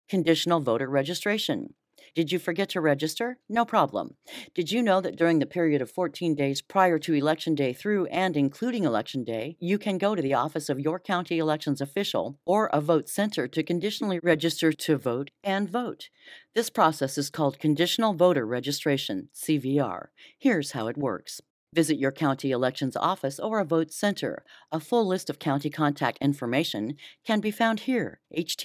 Conditional voter registration. Did you forget to register? No problem. Did you know that during the period of 14 days prior to Election Day through and including Election Day, you can go to the office of your county elections official or a vote center to conditionally register to vote and vote? This process is called Conditional Voter Registration, CVR. Here's how it works. Visit your county elections office or a vote center. A full list of county contact information can be found here,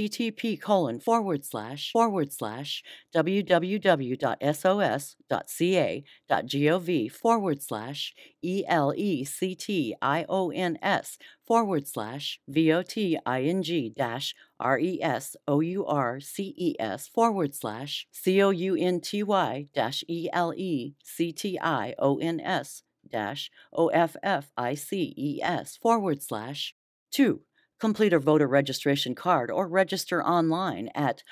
http://www.sos.ca.gov/elections/VOTING/RESOURCES/COUNTYElections/2. Complete a voter registration card or register online at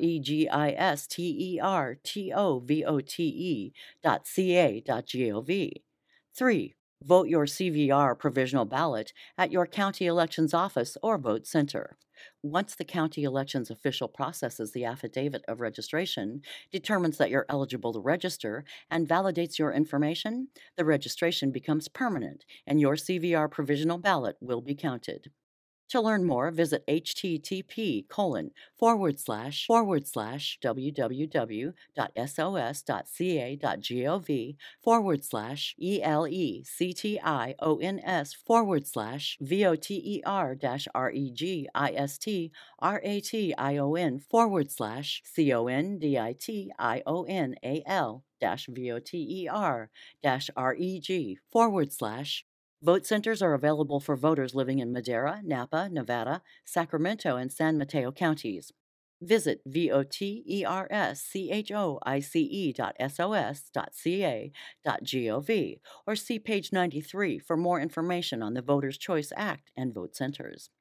registertovote.ca.gov. 3. Vote your CVR provisional ballot at your county elections office or vote center. Once the county elections official processes the affidavit of registration, determines that you're eligible to register, and validates your information, the registration becomes permanent and your CVR provisional ballot will be counted. To learn more, visit http://www.sos.ca.gov/electionregistrationcard/voter/VOTER-REG/REG/VOTING/. Vote centers are available for voters living in Madera, Napa, Nevada, Sacramento, and San Mateo counties. Visit voterschoice.sos.ca.gov or see page 93 for more information on the Voters' Choice Act and vote centers.